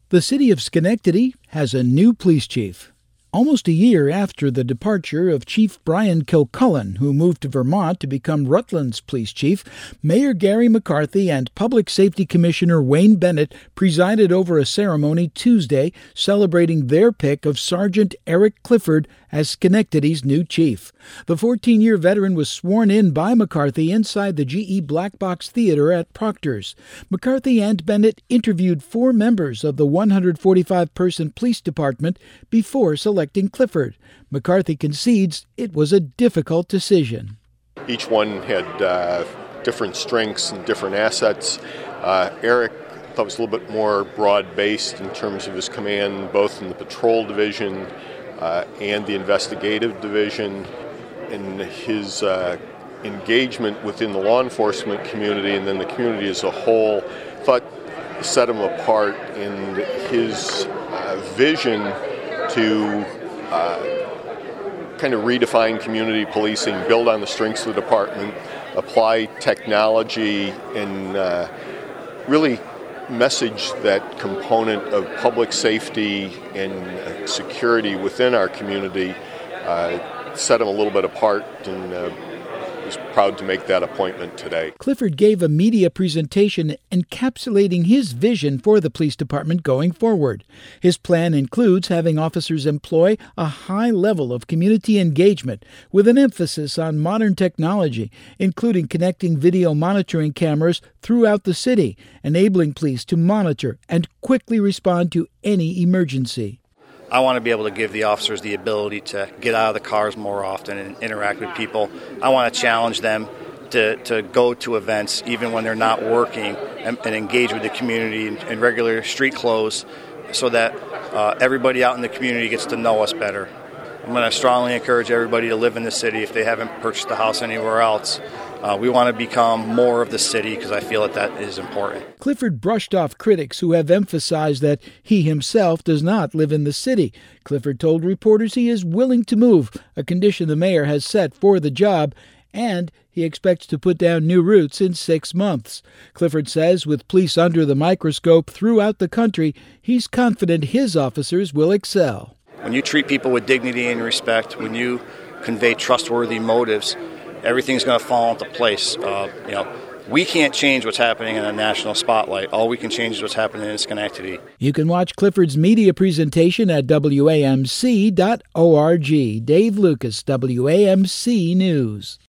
The city of Schenectady has a new police chief. Almost a year after the departure of Chief Brian Kilcullen, who moved to Vermont to become Rutland's police chief, Mayor Gary McCarthy and Public Safety Commissioner Wayne Bennett presided over a ceremony Tuesday celebrating their pick of Sergeant Eric Clifford as Schenectady's new chief. The 14-year veteran was sworn in by McCarthy inside the GE Black Box Theater at Proctor's. McCarthy and Bennett interviewed 4 members of the 145-person police department before selecting Clifford. McCarthy concedes it was a difficult decision. Each one had different strengths and different assets. Eric I thought was a little bit more broad-based in terms of his command, both in the patrol division and the investigative division, and his engagement within the law enforcement community and then the community as a whole, thought set him apart in his vision to kind of redefine community policing, build on the strengths of the department, apply technology, and really message that component of public safety and security within our community, set him a little bit apart, and was proud to make that appointment today. Clifford gave a media presentation encapsulating his vision for the police department going forward. His plan includes having officers employ a high level of community engagement with an emphasis on modern technology, including connecting video monitoring cameras throughout the city, enabling police to monitor and quickly respond to any emergency. I want to be able to give the officers the ability to get out of the cars more often and interact with people. I want to challenge them to go to events even when they're not working and engage with the community in regular street clothes so that everybody out in the community gets to know us better. I'm going to strongly encourage everybody to live in the city if they haven't purchased a house anywhere else. We want to become more of the city because I feel that is important. Clifford brushed off critics who have emphasized that he himself does not live in the city. Clifford told reporters he is willing to move, a condition the mayor has set for the job, and he expects to put down new roots in 6 months. Clifford says with police under the microscope throughout the country, he's confident his officers will excel. When you treat people with dignity and respect, when you convey trustworthy motives, everything's going to fall into place. We can't change what's happening in a national spotlight. All we can change is what's happening in Schenectady. You can watch Clifford's media presentation at WAMC.org. Dave Lucas, WAMC News.